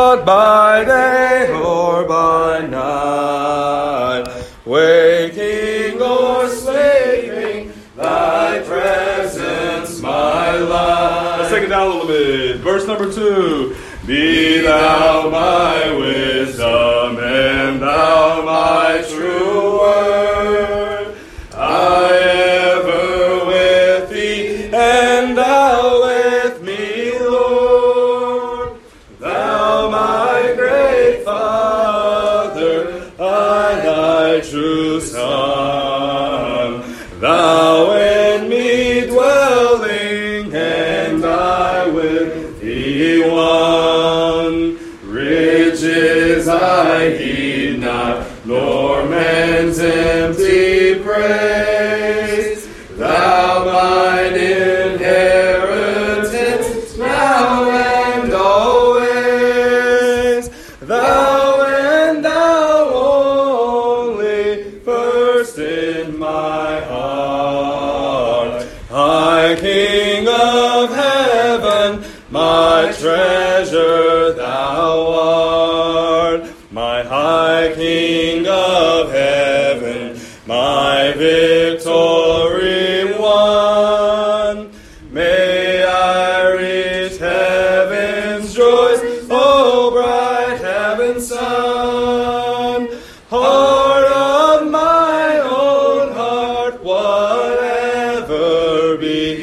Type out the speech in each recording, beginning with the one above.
not by day or by night, waking or sleeping, thy presence my life. Let's take it down a little bit. Verse number 2. Be thou my wisdom, and thou my true word. I ever with thee, and thou with me, Lord. Thou my great Father, I thy true Son. Thou in me dwelling, and I with thee one. Riches I heed not, nor man's empty praise. Thou mine inheritance, now and always. Thou and thou only, first in my heart. High King of heaven, my treasure thou art. My high King of heaven, my victory won. May I reach heaven's joys, O bright heaven's sun. Heart of my own heart, whatever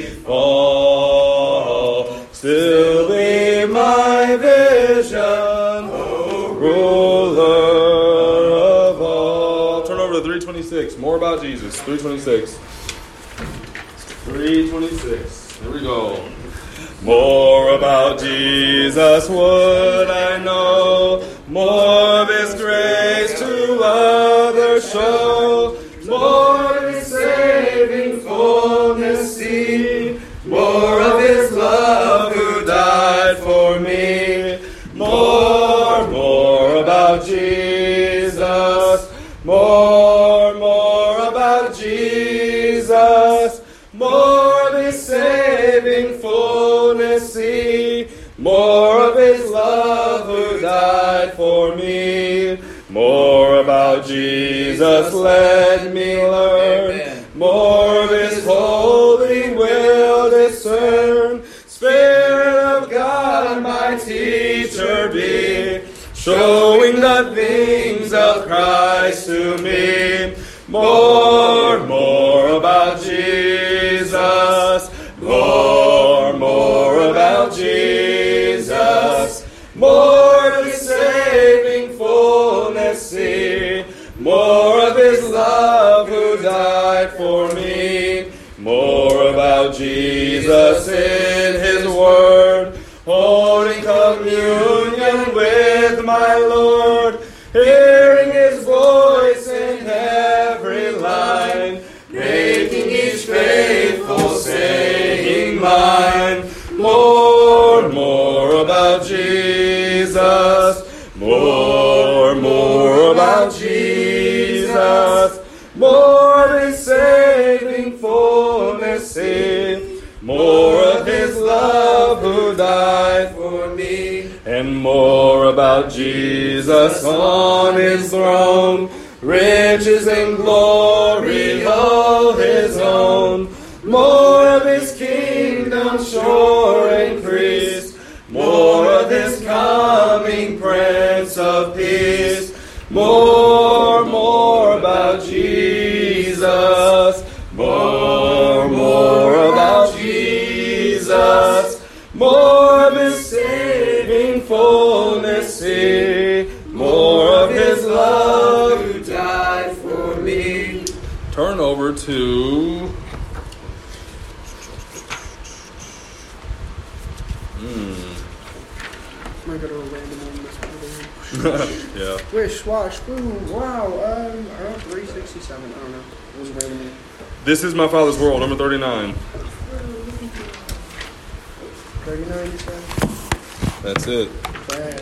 befall, still be my vision, O ruler of all. Turn over to 326. More about Jesus. 326. 326. Here we go. More about Jesus would I know, more of His grace to others show, more of His saving fullness see, more of His love who died for me. More about Jesus, more about Jesus, more of His saving fullness see, more of His love who died for me. More about Jesus, let me learn, more of His holy will discern. Spirit of God, my teacher be, showing the things of Christ to me. More about Jesus, more about Jesus, more of His saving fullness see, more of His love who died for me. More about Jesus in His word, holding communion with my Lord, hearing His voice in every line, making each faithful saying mine. More about Jesus, more about Jesus, more of His saving fullness see, more of His love who died for me, and more about Jesus on His throne, riches and glory all His own, more of His kingdom sure increase, more of His coming Prince of Peace. More about Jesus, more about Jesus, more of His saving fullness see, more of His love who died for me. Turn over to I got a random one this yeah. Wish, wash, boom, wow, 367, I don't know. It was random. This is my Father's world, number 39. 39, you said? That's it. Bad.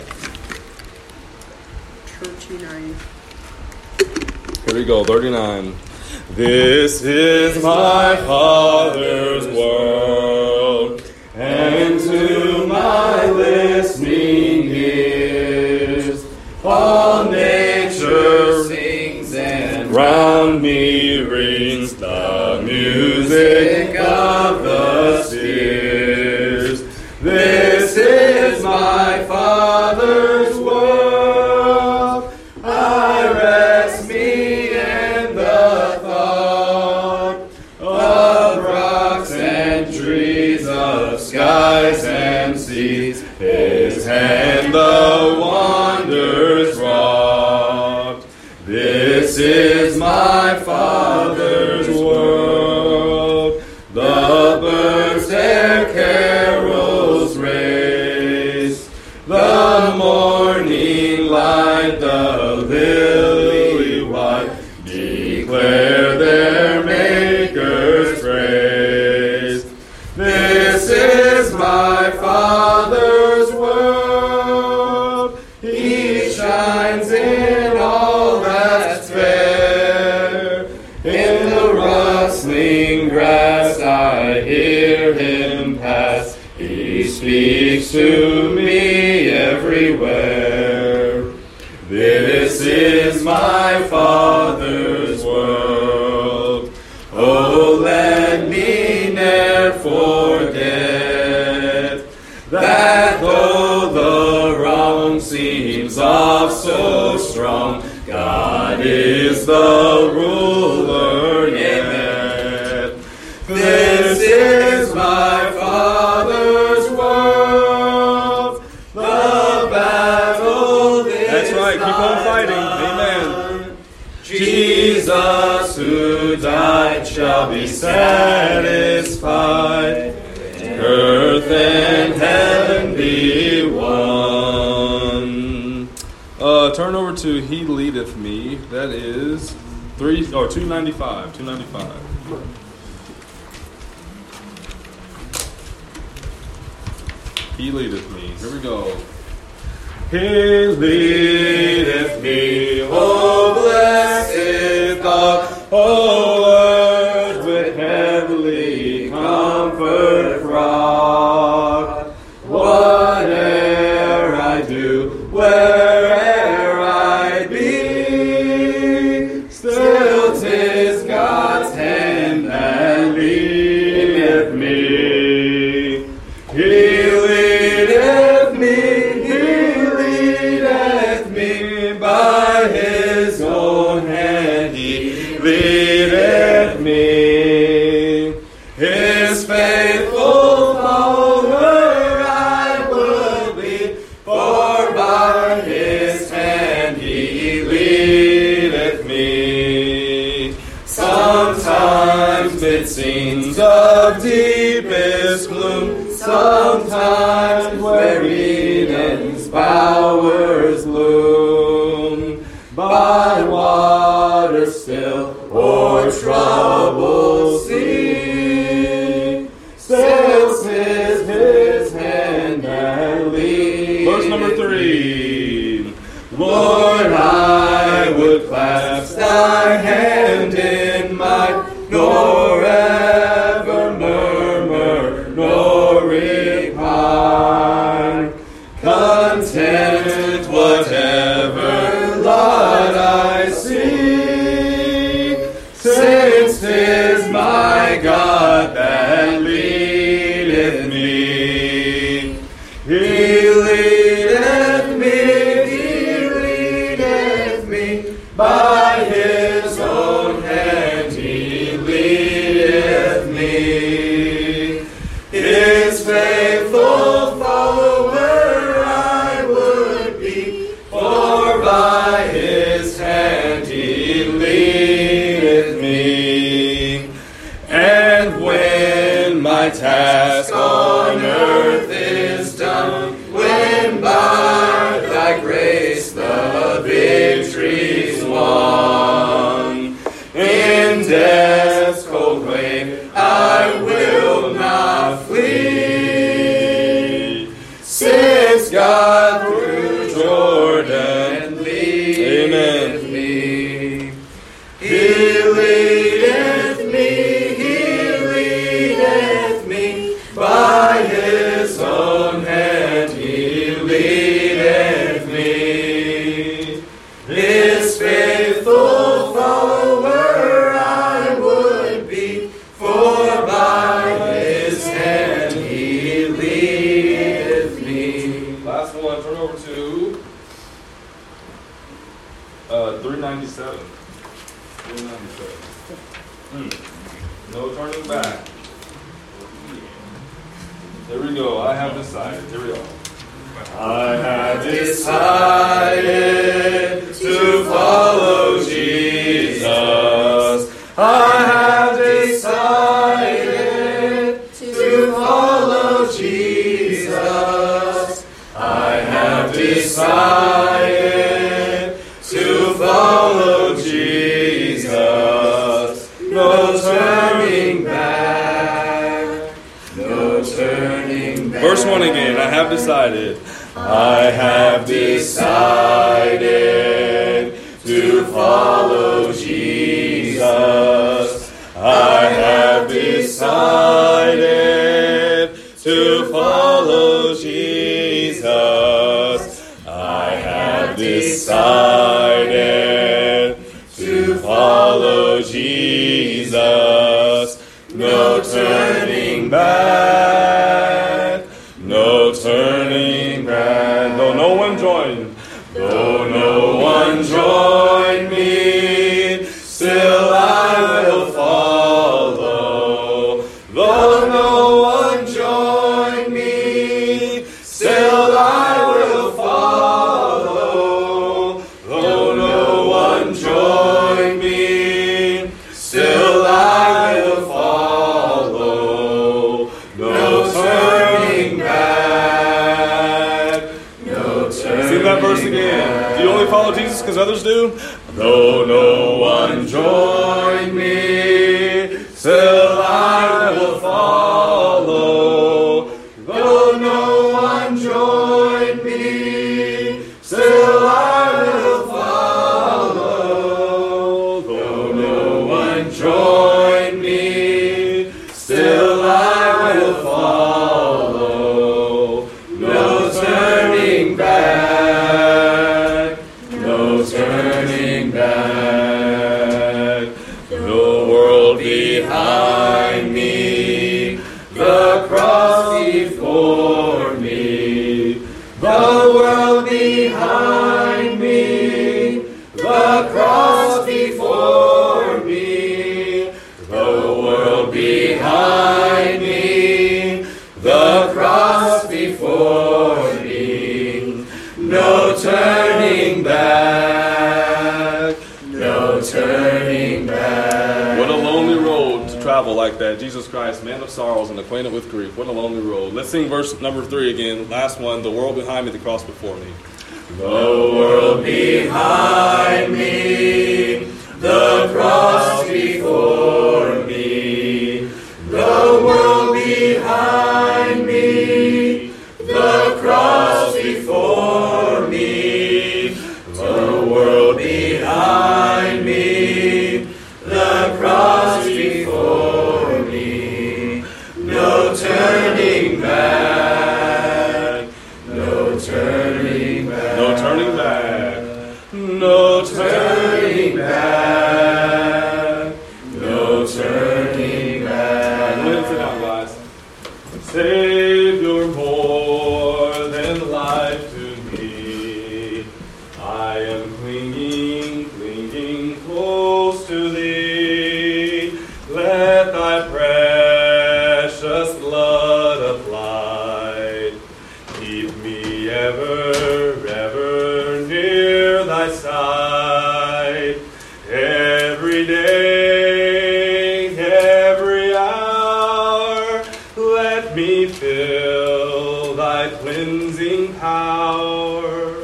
39. Here we go, 39. This is my Father's world, and to my listening ear Father's world. I rest me in the thought of rocks and trees, of skies and seas. His hand the wonders wrought. This is my Father's world. The birds their carols raise. The morning light, the lily white, declare their Maker's praise. This is my Father's world. He shines in all that's fair. In the rustling grass I hear him pass. He speaks to me everywhere. This is my Father's world. Oh, let me ne'er forget that though the wrong seems of so strong, God is the ruler yet. This is my Father's world. The battle is That's right, keep on fighting. Amen. Jesus who died shall be satisfied. Earth and heaven be one. Turn over to He Leadeth Me. That is 295. 295. He leadeth me. Here we go. He leadeth me, oh blessed thought, oh earth with heavenly comfort fraught. Whate'er I do, where'er I be, still 'tis God's hand that leadeth me. He leadeth me by his own hand. He leadeth me. His faithful follower I will be, for by his hand he leadeth me. Sometimes mid scenes of deepest gloom, sometimes where Eden's bowers loom, by water still or troubled sea, still 'tis his hand that leads. Verse number 3. Lord, I would clasp thy hand in mine, nor ever murmur, nor repine. Content whatever lot I see, since 'tis my God that leadeth me. He leadeth me by his own hand. He leadeth me. His faithful follower I would be, for turn over to 397. 397. No turning back. There we go. I have decided. Here we go. I have decided to follow Jesus. I have decided to follow Jesus. I have decided to follow Jesus. No turning back. No turning back. Verse 1 again. I have decided. I have decided to follow Jesus. I have decided to follow Jesus. I have decided to follow Jesus. No turning back. No turning back. Though no one join. Though no one join me, still I will follow. Though no one join me, still I will follow. Though no one join me, still I will follow. No turning back. No turning. Sing that verse again. Do you only follow Jesus because others do? Though no one join me, still I will follow. Though no one join me, still I will follow. Though no one join me, still I will follow. No turning back. No turning back. The world behind me, the cross before me. The world behind me, the cross before me. The world behind me, the cross before me. No turning back. No turning back. What a lonely road to travel like that. Jesus Christ, man of sorrows and acquainted with grief. What a lonely road. Let's sing verse number 3 again. Last one. The world behind me, the cross before me. The world behind me, the cross before me. The world behind me, the cross before me. The world behind me, the cross before me. No turning back. No turning back. No turning back. No turning back. No turning back. Go ahead and sit down, guys. Savior, more than life to me. I am clinging, clinging close to thee. Let thy precious blood apply. Keep me ever, ever near thy side. Every day, every hour, let me feel thy cleansing power.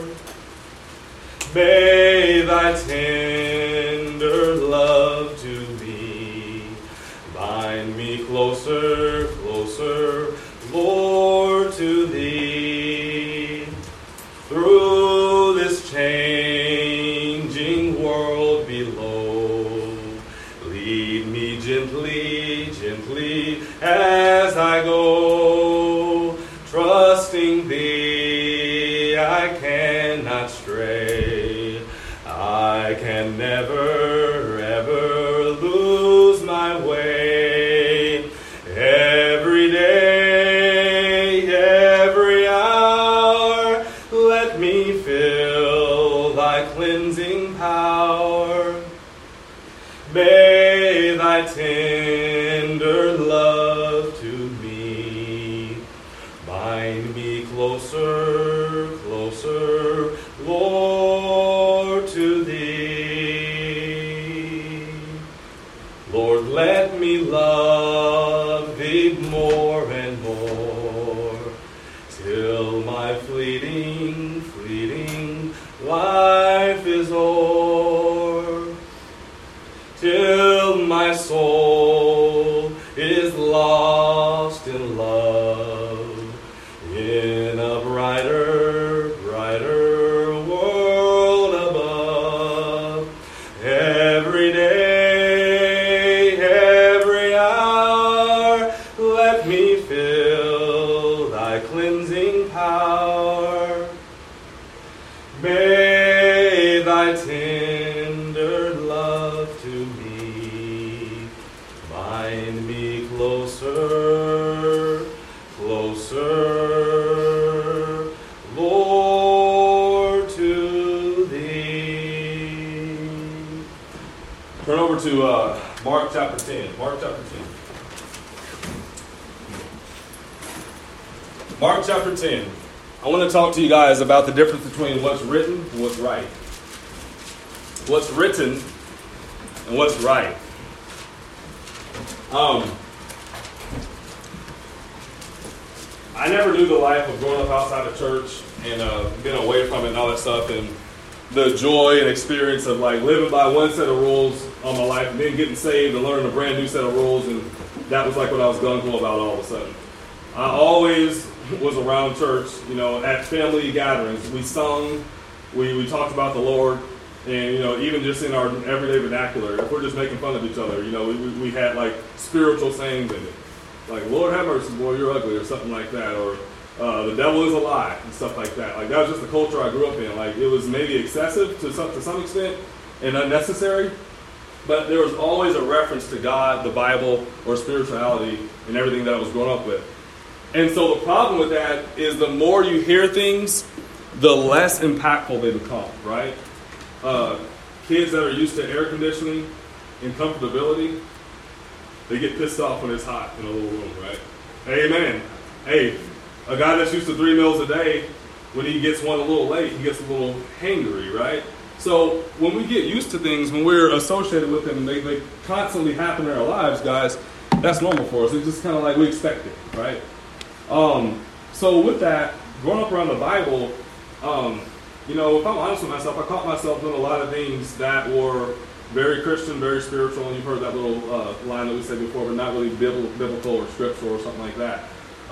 May thy tender love to me bind me closer, closer, Lord, to thee. Through this changing world below, lead me gently, gently as I go. Trusting thee, I cannot stray. I can never, ever lose my way. Every day, every hour, let let me feel thy cleansing power. May thy tender love to me bind me closer, closer, Lord, to thee. Lord, let me love thee more and more, till my fleeting, fleeting life is o'er, till my soul is lost in love, in a brighter, brighter world above. Every day, every hour, let me feel thy cleansing power. May thy tender love to me bind me closer, closer, Lord, to thee. Turn over to Mark chapter 10. Mark chapter 10. Mark chapter 10. I want to talk to you guys about the difference between what's written and what's right. What's written and what's right. I never knew the life of growing up outside of church and being away from it and all that stuff, and the joy and experience of like living by one set of rules all my life and then getting saved and learning a brand new set of rules, and that was like what I was gung-ho about all of a sudden. I always was around church, you know, at family gatherings. We sung, we talked about the Lord, and, you know, even just in our everyday vernacular, if we're just making fun of each other, you know, we had like spiritual sayings in it. Like, Lord have mercy, boy, you're ugly, or something like that, or the devil is a lie, and stuff like that. Like, that was just the culture I grew up in. Like, it was maybe excessive to some extent and unnecessary, but there was always a reference to God, the Bible, or spirituality in everything that I was growing up with. And so the problem with that is the more you hear things, the less impactful they become, right? Kids that are used to air conditioning and comfortability, they get pissed off when it's hot in a little room, right? Amen. Hey, a guy that's used to 3 meals a day, when he gets one a little late, he gets a little hangry, right? So when we get used to things, when we're associated with them, and they constantly happen in our lives, guys, that's normal for us. It's just kind of like we expect it, right? So with that, growing up around the Bible, you know, if I'm honest with myself, I caught myself doing a lot of things that were very Christian, very spiritual, and you've heard that little line that we said before, but not really biblical or scriptural or something like that.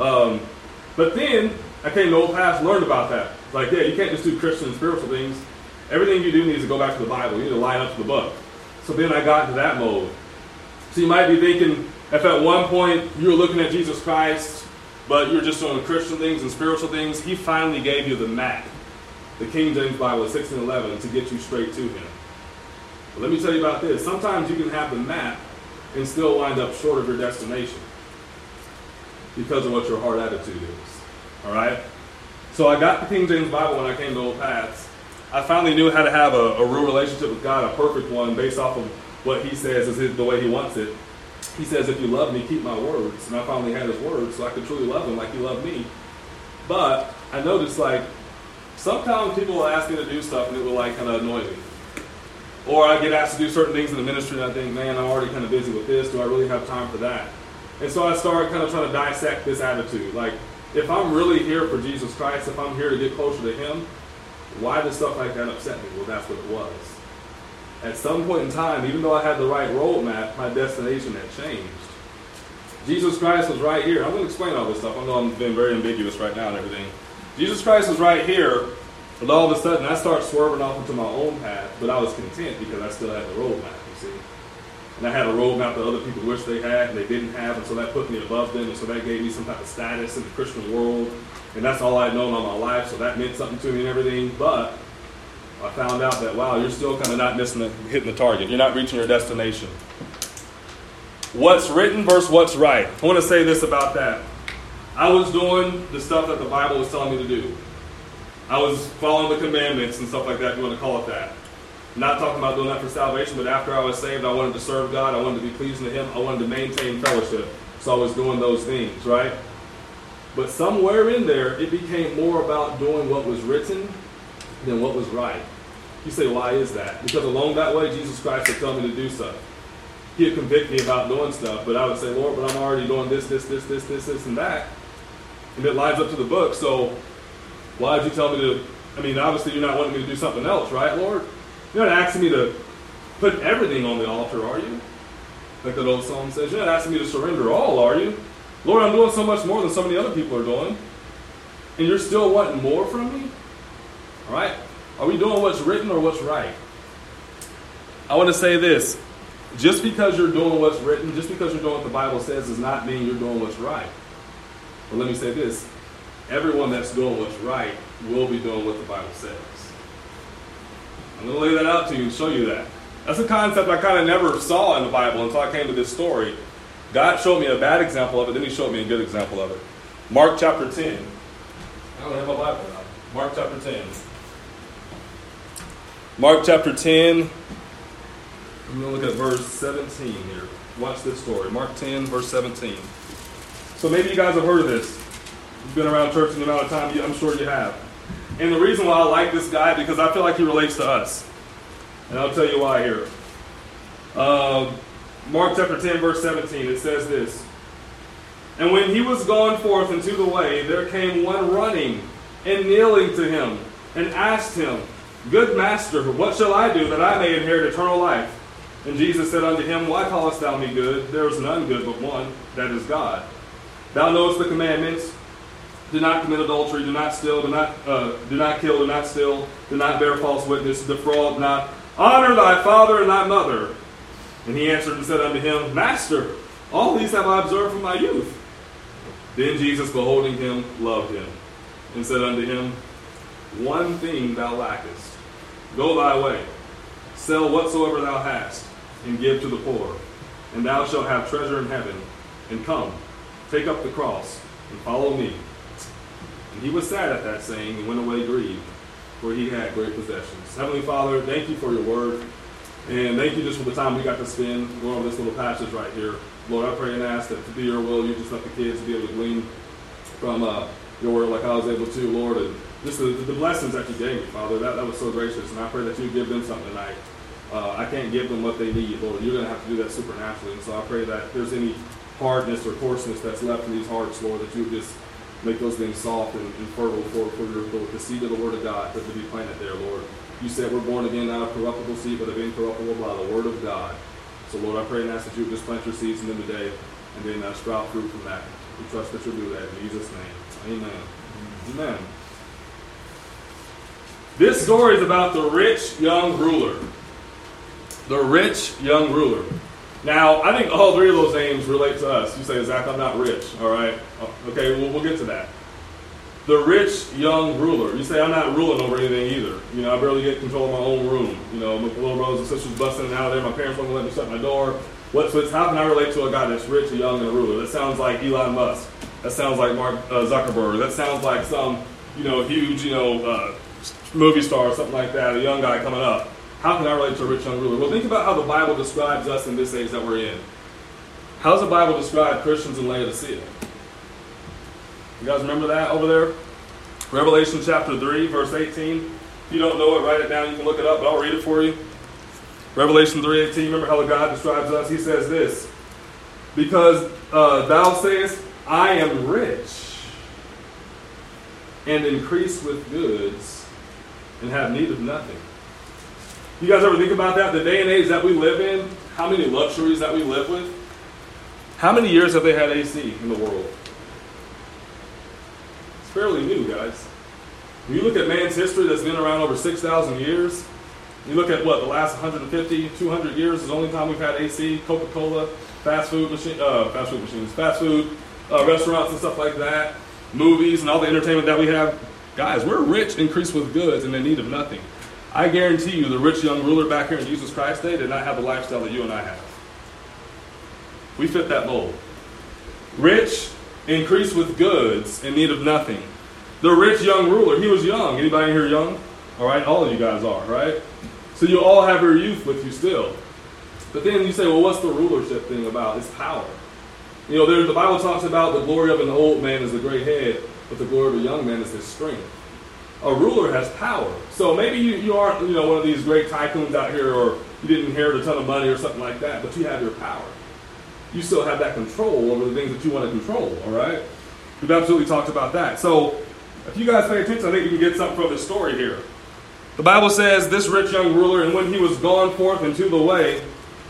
But then I came to Old Paths, learned about that. Like, yeah, you can't just do Christian and spiritual things. Everything you do needs to go back to the Bible. You need to line up to the book. So then I got into that mode. So you might be thinking, if at one point you were looking at Jesus Christ, but you're just doing Christian things and spiritual things, he finally gave you the map, the King James Bible, 1611, to get you straight to him. But let me tell you about this. Sometimes you can have the map and still wind up short of your destination because of what your heart attitude is. All right? So I got the King James Bible when I came to Old Paths. I finally knew how to have a real relationship with God, a perfect one, based off of what he says is the way he wants it. He says, if you love me, keep my words. And I finally had his words, so I could truly love him like he loved me. But I noticed, like, sometimes people will ask me to do stuff and it will, like, kind of annoy me. Or I get asked to do certain things in the ministry and I think, man, I'm already kind of busy with this. Do I really have time for that? And so I started kind of trying to dissect this attitude. Like, if I'm really here for Jesus Christ, if I'm here to get closer to him, why does stuff like that upset me? Well, that's what it was. At some point in time, even though I had the right roadmap, my destination had changed. Jesus Christ was right here. I'm going to explain all this stuff. I know I'm being very ambiguous right now and everything. Jesus Christ was right here, but all of a sudden I started swerving off into my own path, but I was content because I still had the roadmap, you see. And I had a roadmap that other people wish they had and they didn't have, and so that put me above them, and so that gave me some type of status in the Christian world. And that's all I'd known all my life, so that meant something to me and everything. But I found out that, wow, you're still kind of not hitting the target. You're not reaching your destination. What's written versus what's right. I want to say this about that. I was doing the stuff that the Bible was telling me to do. I was following the commandments and stuff like that, if you want to call it that. Not talking about doing that for salvation, but after I was saved, I wanted to serve God. I wanted to be pleasing to Him. I wanted to maintain fellowship. So I was doing those things, right? But somewhere in there, it became more about doing what was written than what was right. You say, why is that? Because along that way, Jesus Christ would tell me to do stuff. He would convict me about doing stuff, but I would say, Lord, but I'm already doing this, and that. And it lines up to the book, so why did you tell me to, I mean, obviously you're not wanting me to do something else, right, Lord? You're not asking me to put everything on the altar, are you? Like that old song says, you're not asking me to surrender all, are you? Lord, I'm doing so much more than so many other people are doing. And you're still wanting more from me? All right? Are we doing what's written or what's right? I want to say this. Just because you're doing what's written, just because you're doing what the Bible says does not mean you're doing what's right. But let me say this. Everyone that's doing what's right will be doing what the Bible says. I'm going to lay that out to you and show you that. That's a concept I kind of never saw in the Bible until I came to this story. God showed me a bad example of it, then He showed me a good example of it. Mark chapter 10. I don't have my Bible now. Mark chapter 10. Mark chapter 10. I'm going to look at verse 17 here. Watch this story. Mark 10, verse 17. So maybe you guys have heard of this. You've been around church in the amount of time, I'm sure you have. And the reason why I like this guy, because I feel like he relates to us. And I'll tell you why here. Mark chapter 10, verse 17, it says this. And when he was gone forth into the way, there came one running and kneeling to him and asked him, Good master, what shall I do that I may inherit eternal life? And Jesus said unto him, Why callest thou me good? There is none good but one, that is God. Thou knowest the commandments. Do not commit adultery, do not steal, do not kill, do not steal, do not bear false witness, defraud not, honor thy father and thy mother. And he answered and said unto him, Master, all these have I observed from my youth. Then Jesus, beholding him, loved him, and said unto him, One thing thou lackest. Go thy way, sell whatsoever thou hast, and give to the poor, and thou shalt have treasure in heaven. And come, take up the cross, and follow me. And he was sad at that saying, and went away grieved, for he had great possessions. Heavenly Father, thank you for your word. And thank you just for the time we got to spend going over this little passage right here. Lord, I pray and ask that to be your will, you just let the kids be able to glean from your word like I was able to, Lord. And just the blessings that you gave me, Father, that was so gracious. And I pray that you give them something tonight. I can't give them what they need, Lord. You're going to have to do that supernaturally. And so I pray that if there's any hardness or coarseness that's left in these hearts, Lord, that you would just make those things soft and fertile for the seed of the word of God that to be planted there, Lord. You said we're born again not of corruptible seed, but of incorruptible by the word of God. So, Lord, I pray and ask that you would just plant your seeds in them today and then sprout fruit from that. We trust that you'll do that in Jesus' name. Amen. Amen. This story is about the rich young ruler. The rich young ruler. Now, I think all three of those names relate to us. You say, Zach, I'm not rich. All right. Okay, we'll get to that. The rich young ruler. You say, I'm not ruling over anything either. You know, I barely get control of my own room. You know, my little brothers and sisters busting in and out of there. My parents won't let me shut my door. How can I relate to a guy that's rich, young, and a ruler? That sounds like Elon Musk. That sounds like Mark Zuckerberg. That sounds like some, huge, movie star or something like that, a young guy coming up. How can I relate to a rich young ruler? Well, think about how the Bible describes us in this age that we're in. How does the Bible describe Christians in Laodicea? You guys remember that over there? Revelation chapter 3, verse 18. If you don't know it, write it down. You can look it up, but I'll read it for you. Revelation 3:18. Remember how God describes us? He says this. Because thou sayest, I am rich, and increase with goods, and have need of nothing. You guys ever think about that? The day and age that we live in, how many luxuries that we live with? How many years have they had AC in the world? It's fairly new, guys. When you look at man's history that's been around over 6,000 years, you look at what, the last 150, 200 years is the only time we've had AC, Coca-Cola, fast food restaurants and stuff like that, movies and all the entertainment that we have. Guys, we're rich, increased with goods, and in need of nothing. I guarantee you the rich young ruler back here in Jesus Christ's day did not have the lifestyle that you and I have. We fit that mold. Rich, increased with goods, in need of nothing. The rich young ruler, he was young. Anybody here young? All right, all of you guys are, right? So you all have your youth with you still. But then you say, well, what's the rulership thing about? It's power. You know, the Bible talks about the glory of an old man is a great head, but the glory of a young man is his strength. A ruler has power. So maybe you aren't, one of these great tycoons out here, or you didn't inherit a ton of money or something like that, but you have your power. You still have that control over the things that you want to control, all right? We've absolutely talked about that. So if you guys pay attention, I think you can get something from this story here. The Bible says, this rich young ruler, and when he was gone forth into the way,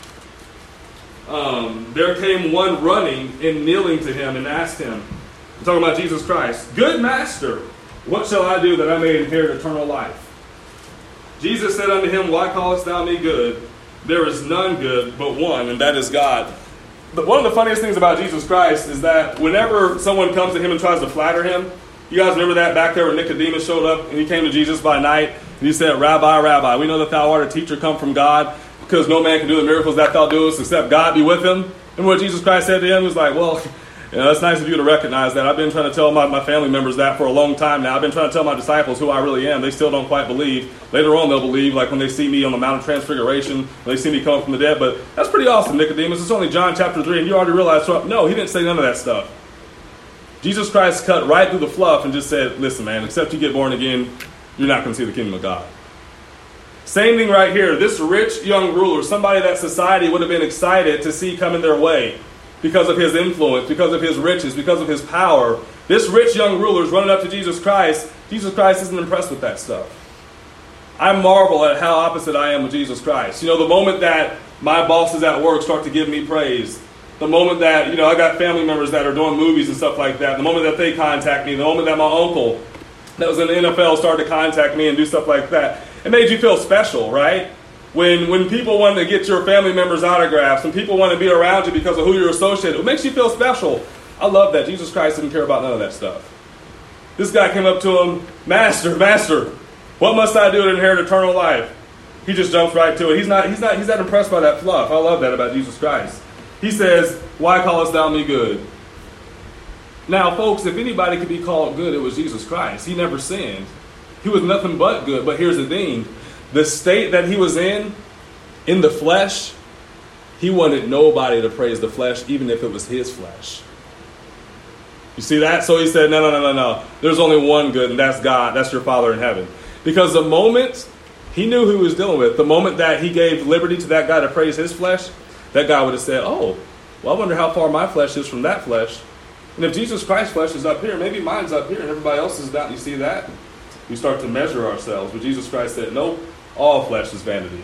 there came one running and kneeling to him and asked him, I'm talking about Jesus Christ, good master, what shall I do that I may inherit eternal life? Jesus said unto him, why callest thou me good? There is none good but one, and that is God. But one of the funniest things about Jesus Christ is that whenever someone comes to him and tries to flatter him, you guys remember that back there when Nicodemus showed up and he came to Jesus by night and he said, Rabbi, Rabbi, we know that thou art a teacher come from God, because no man can do the miracles that thou doest except God be with him. And what Jesus Christ said to him was like, well, it's nice of you to recognize that. I've been trying to tell my family members that for a long time now. I've been trying to tell my disciples who I really am. They still don't quite believe. Later on they'll believe, like when they see me on the Mount of Transfiguration, when they see me come from the dead. But that's pretty awesome, Nicodemus. It's only John chapter 3, and you already realize, no, he didn't say none of that stuff. Jesus Christ cut right through the fluff and just said, listen, man, except you get born again, you're not going to see the kingdom of God. Same thing right here. This rich young ruler, somebody that society would have been excited to see come in their way because of his influence, because of his riches, because of his power. This rich young ruler is running up to Jesus Christ. Jesus Christ isn't impressed with that stuff. I marvel at how opposite I am with Jesus Christ. The moment that my bosses at work start to give me praise, the moment that, I got family members that are doing movies and stuff like that, the moment that they contact me, the moment that my uncle that was in the NFL started to contact me and do stuff like that, it made you feel special, right? When people want to get your family members' autographs and people want to be around you because of who you're associated with, it makes you feel special. I love that. Jesus Christ didn't care about none of that stuff. This guy came up to him, Master, what must I do to inherit eternal life? He just jumps right to it. He's not impressed by that fluff. I love that about Jesus Christ. He says, why callest thou me good? Now, folks, if anybody could be called good, it was Jesus Christ. He never sinned. He was nothing but good. But here's the thing. The state that he was in the flesh, he wanted nobody to praise the flesh, even if it was his flesh. You see that? So he said, no. There's only one good, and that's God. That's your Father in heaven. Because the moment he knew who he was dealing with, the moment that he gave liberty to that guy to praise his flesh, that guy would have said, oh, well, I wonder how far my flesh is from that flesh. And if Jesus Christ's flesh is up here, maybe mine's up here and everybody else is down. You see that? We start to measure ourselves. But Jesus Christ said, nope, all flesh is vanity.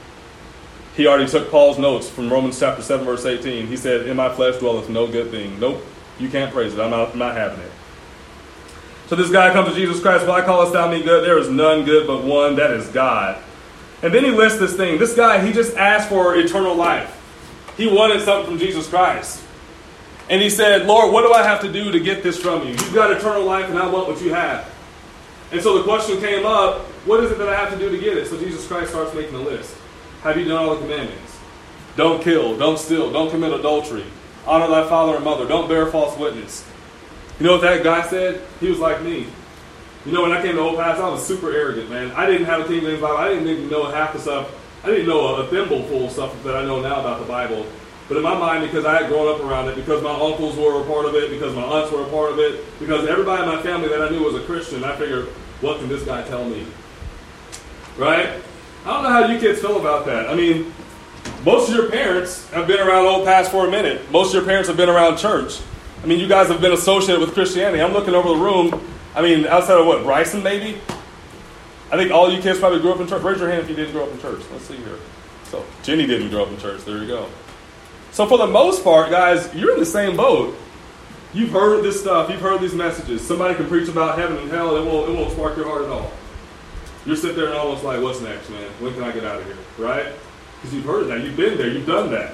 He already took Paul's notes from Romans chapter 7, verse 18. He said, in my flesh dwelleth no good thing. Nope, you can't praise it. I'm not having it. So this guy comes to Jesus Christ. Why callest thou me good? There is none good but one, that is God. And then he lists this thing. This guy, he just asked for eternal life. He wanted something from Jesus Christ. And he said, Lord, what do I have to do to get this from you? You've got eternal life and I want what you have. And so the question came up, what is it that I have to do to get it? So Jesus Christ starts making a list. Have you done all the commandments? Don't kill, don't steal, don't commit adultery. Honor thy father and mother, don't bear false witness. You know what that guy said? He was like me. When I came to Old Pass, I was super arrogant, man. I didn't have a King James Bible. I didn't even know half the stuff. I didn't know a thimble full of stuff that I know now about the Bible. But in my mind, because I had grown up around it, because my uncles were a part of it, because my aunts were a part of it, because everybody in my family that I knew was a Christian, I figured, what can this guy tell me? Right? I don't know how you kids feel about that. I mean, most of your parents have been around Old Pass for a minute. Most of your parents have been around church. I mean, you guys have been associated with Christianity. I'm looking over the room. I mean, outside of what, Bryson maybe? I think all you kids probably grew up in church. Raise your hand if you didn't grow up in church. Let's see here. So, Jenny didn't grow up in church. There you go. So for the most part, guys, you're in the same boat. You've heard this stuff. You've heard these messages. Somebody can preach about heaven and hell. It won't spark your heart at all. You're sitting there and almost like, what's next, man? When can I get out of here? Right? Because you've heard that. You've been there. You've done that.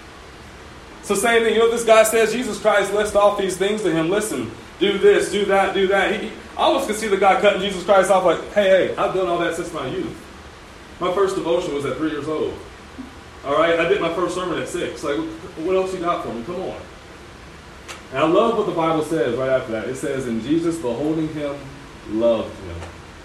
So same thing. You know what this guy says? Jesus Christ lists off these things to him. Listen, do this, do that, do that. I almost could see the guy cutting Jesus Christ off like, hey, I've done all that since my youth. My first devotion was at 3 years old. All right? I did my first sermon at 6. Like, what else you got for me? Come on. And I love what the Bible says right after that. It says, and Jesus, beholding him, loved him.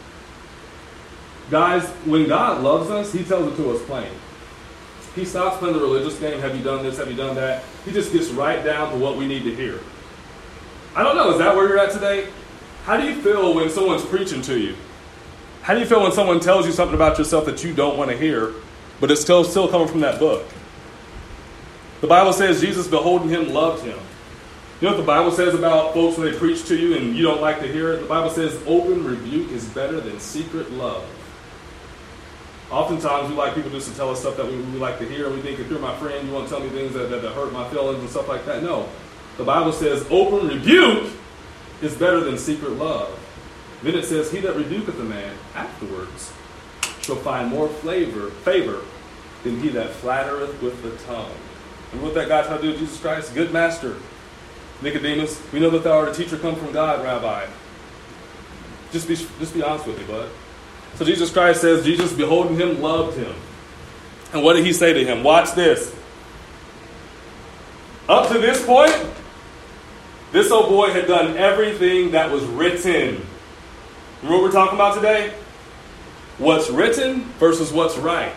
Guys, when God loves us, he tells it to us plain. He stops playing the religious game, have you done this, have you done that? He just gets right down to what we need to hear. I don't know, is that where you're at today? How do you feel when someone's preaching to you? How do you feel when someone tells you something about yourself that you don't want to hear, but it's still coming from that book? The Bible says Jesus, beholding him, loved him. You know what the Bible says about folks when they preach to you and you don't like to hear it? The Bible says open rebuke is better than secret love. Oftentimes we like people just to tell us stuff that we like to hear, and we think if you're my friend, you won't tell me things that hurt my feelings and stuff like that. No. The Bible says open rebuke is better than secret love. Then it says, he that rebuketh a man afterwards shall find more favor than he that flattereth with the tongue. And what that guy tried to do with Jesus Christ? Good master, Nicodemus, we know that thou art a teacher come from God, Rabbi. Just be honest with me, bud. So Jesus Christ says, Jesus, beholding him, loved him. And what did he say to him? Watch this. Up to this point, this old boy had done everything that was written. Remember what we're talking about today? What's written versus what's right.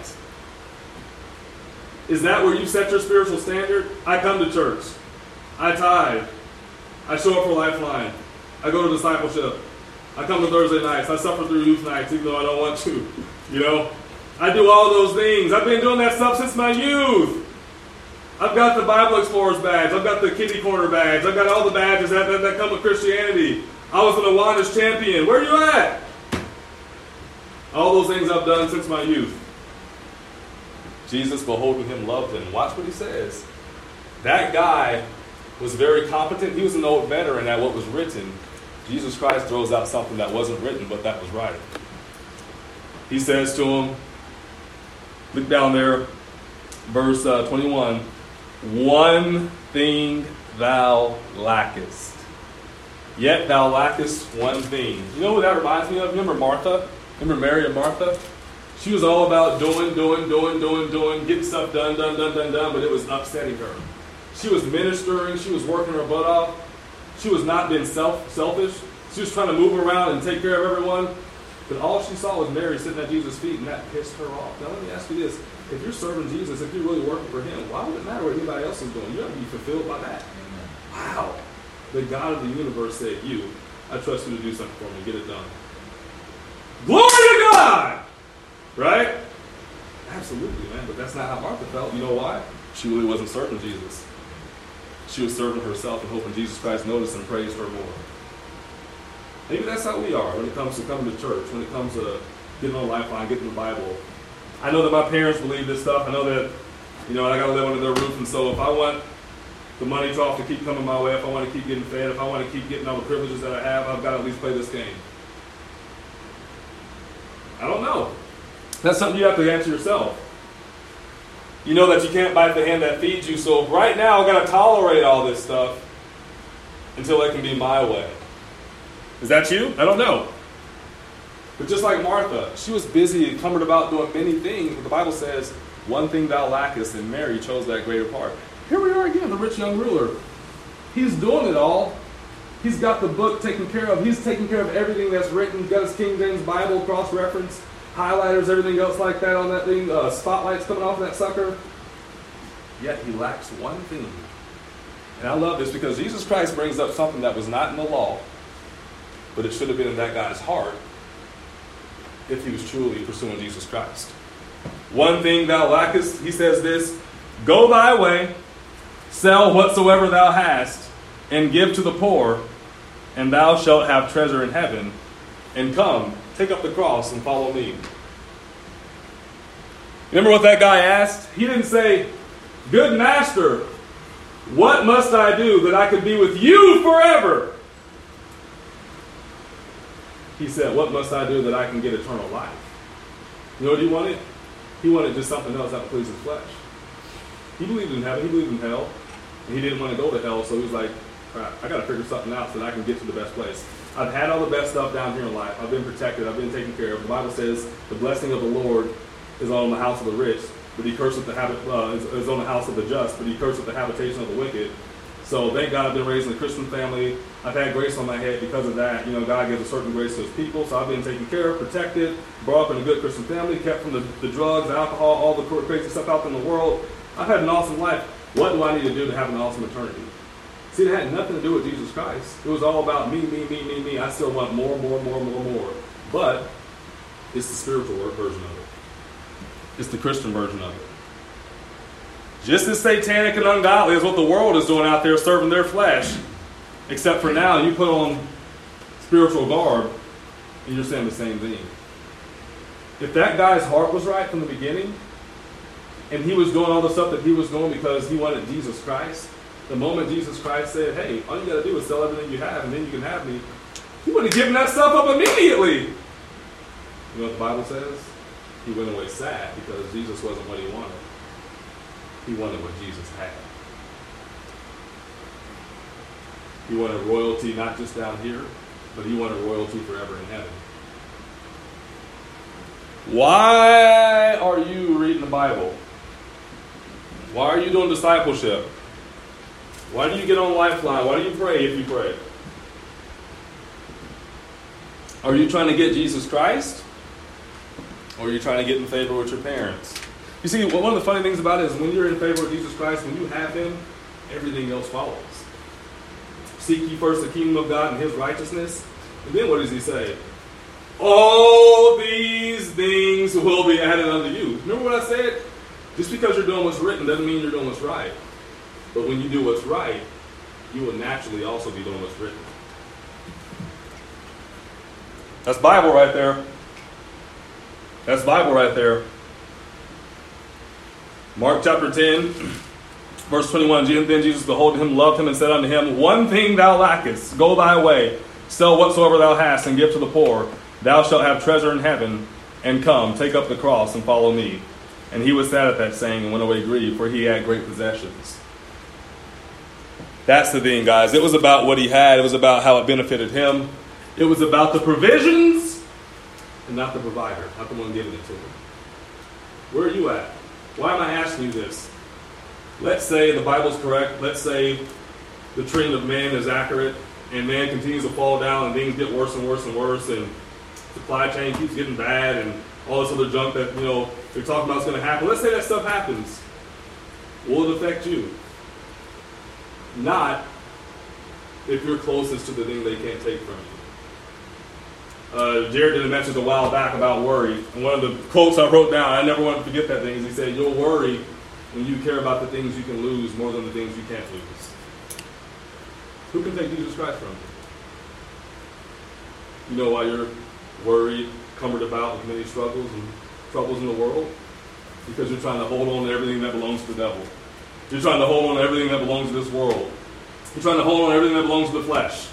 Is that where you set your spiritual standard? I come to church. I tithe. I show up for Lifeline. I go to discipleship. I come to Thursday nights. I suffer through youth nights even though I don't want to. You know? I do all those things. I've been doing that stuff since my youth. I've got the Bible Explorers badge. I've got the Kitty Corner badge. I've got all the badges that come with Christianity. I was an Awanas champion. Where are you at? All those things I've done since my youth. Jesus, beholding him, loved him. Watch what he says. That guy was very competent. He was an old veteran at what was written. Jesus Christ throws out something that wasn't written, but that was right. He says to him, look down there, verse 21, one thing thou lackest. Yet thou lackest one thing. You know what that reminds me of? Remember Martha? Remember Mary and Martha? She was all about doing, getting stuff done, but it was upsetting her. She was ministering. She was working her butt off. She was not being selfish. She was trying to move around and take care of everyone. But all she saw was Mary sitting at Jesus' feet, and that pissed her off. Now let me ask you this. If you're serving Jesus, if you're really working for him, why would it matter what anybody else is doing? You ought to be fulfilled by that. Amen. Wow. The God of the universe said, I trust you to do something for me. Get it done. Glory to God! Right? Absolutely, man. But that's not how Martha felt. You know why? She really wasn't serving Jesus. She was serving herself and hoping Jesus Christ noticed and praised her more. Maybe that's how we are when it comes to coming to church, when it comes to getting on Lifeline, getting the Bible. I know that my parents believe this stuff. I know that, I got to live under their roof. And so if I want the money trough to keep coming my way, if I want to keep getting fed, if I want to keep getting all the privileges that I have, I've got to at least play this game. I don't know. That's something you have to answer yourself. You know that you can't bite the hand that feeds you, so right now I've got to tolerate all this stuff until it can be my way. Is that you? I don't know. But just like Martha, she was busy and cumbered about doing many things, but the Bible says, one thing thou lackest, and Mary chose that greater part. Here we are again, the rich young ruler. He's doing it all. He's got the book taken care of. He's taking care of everything that's written. He's got his King James Bible cross-referenced, highlighters, everything else like that on that thing, spotlights coming off of that sucker. Yet he lacks one thing. And I love this because Jesus Christ brings up something that was not in the law, but it should have been in that guy's heart if he was truly pursuing Jesus Christ. One thing thou lackest, he says this, go thy way, sell whatsoever thou hast, and give to the poor, and thou shalt have treasure in heaven, and come, take up the cross and follow me. Remember what that guy asked? He didn't say, good master, what must I do that I could be with you forever? He said, what must I do that I can get eternal life? You know what he wanted? He wanted just something else that would please his flesh. He believed in heaven, he believed in hell, and he didn't want to go to hell, so he was like, crap, I got to figure something out so that I can get to the best place. I've had all the best stuff down here in life. I've been protected. I've been taken care of. The Bible says the blessing of the Lord is on the house of the rich, but he curseth is on the house of the just, but he curseth the habitation of the wicked. So thank God I've been raised in a Christian family. I've had grace on my head because of that. You know, God gives a certain grace to his people. So I've been taken care of, protected, brought up in a good Christian family, kept from the drugs, alcohol, all the crazy stuff out in the world. I've had an awesome life. What do I need to do to have an awesome eternity? See, it had nothing to do with Jesus Christ. It was all about me, me, me, me, me. I still want more, more, more, more, more. But it's the spiritual version of it. It's the Christian version of it. Just as satanic and ungodly as what the world is doing out there serving their flesh. Except for now, you put on spiritual garb and you're saying the same thing. If that guy's heart was right from the beginning, and he was doing all the stuff that he was doing because he wanted Jesus Christ, the moment Jesus Christ said, hey, all you got to do is sell everything you have and then you can have me, he would have given that stuff up immediately. You know what the Bible says? He went away sad because Jesus wasn't what he wanted. He wanted what Jesus had. He wanted royalty not just down here, but he wanted royalty forever in heaven. Why are you reading the Bible? Why are you doing discipleship? Why do you get on Lifeline? Why do you pray if you pray? Are you trying to get Jesus Christ? Or are you trying to get in favor with your parents? You see, one of the funny things about it is when you're in favor of Jesus Christ, when you have him, everything else follows. Seek ye first the kingdom of God and his righteousness. And then what does he say? All these things will be added unto you. Remember what I said? Just because you're doing what's written doesn't mean you're doing what's right. But when you do what's right, you will naturally also be doing what's written. That's Bible right there. That's Bible right there. Mark chapter 10, verse 21. Then Jesus beholding him, loved him, and said unto him, one thing thou lackest, go thy way, sell whatsoever thou hast, and give to the poor. Thou shalt have treasure in heaven, and come, take up the cross, and follow me. And he was sad at that saying, and went away grieved, for he had great possessions. That's the thing, guys. It was about what he had. It was about how it benefited him. It was about the provisions, and not the provider, not the one giving it to him. Where are you at? Why am I asking you this? Let's say the Bible's correct. Let's say the trend of man is accurate, and man continues to fall down, and things get worse and worse and worse, and supply chain keeps getting bad, and all this other junk that, you know, they're talking about is going to happen. Let's say that stuff happens. Will it affect you? Not if you're closest to the thing they can't take from you. Jared did a message a while back about worry. And one of the quotes I wrote down, I never want to forget that thing, is he said, you'll worry when you care about the things you can lose more than the things you can't lose. Who can take Jesus Christ from you? You know why you're worried, cumbered about with many struggles and troubles in the world? Because you're trying to hold on to everything that belongs to the devil. You're trying to hold on to everything that belongs to this world. You're trying to hold on to everything that belongs to the flesh.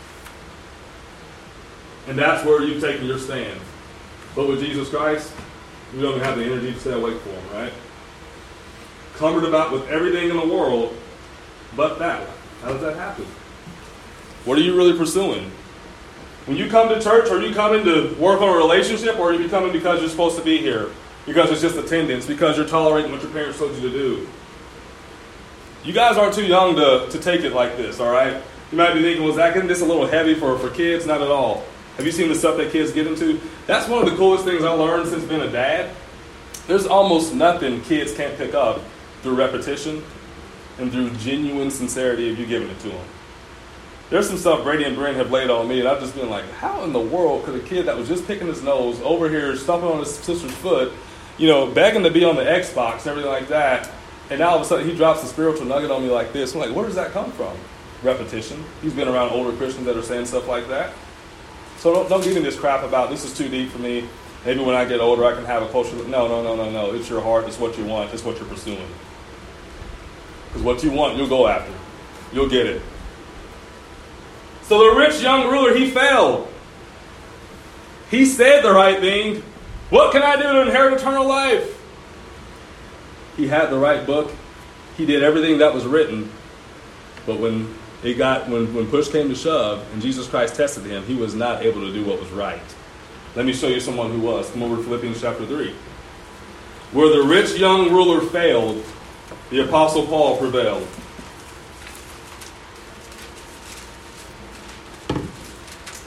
And that's where you've taken your stand. But with Jesus Christ, you don't have the energy to stay awake for him, right? Cumbered about with everything in the world but that one. How does that happen? What are you really pursuing? When you come to church, are you coming to work on a relationship, or are you coming because you're supposed to be here? Because it's just attendance, because you're tolerating what your parents told you to do? You guys aren't too young to take it like this, all right? You might be thinking, was that getting this a little heavy for kids? Not at all. Have you seen the stuff that kids get into? That's one of the coolest things I learned since being a dad. There's almost nothing kids can't pick up through repetition and through genuine sincerity if you're giving it to them. There's some stuff Brady and Brent have laid on me, and I've just been like, how in the world could a kid that was just picking his nose over here, stomping on his sister's foot, you know, begging to be on the Xbox and everything like that, and now all of a sudden he drops a spiritual nugget on me like this. I'm like, where does that come from? Repetition. He's been around older Christians that are saying stuff like that. So don't give me this crap about this is too deep for me. Maybe when I get older I can have a closer look. No. It's your heart. It's what you want. It's what you're pursuing. Because what you want, you'll go after. You'll get it. So the rich young ruler, he failed. He said the right thing. What can I do to inherit eternal life? He had the right book. He did everything that was written. But when push came to shove and Jesus Christ tested him, he was not able to do what was right. Let me show you someone who was. Come over to Philippians chapter 3. Where the rich young ruler failed, the Apostle Paul prevailed.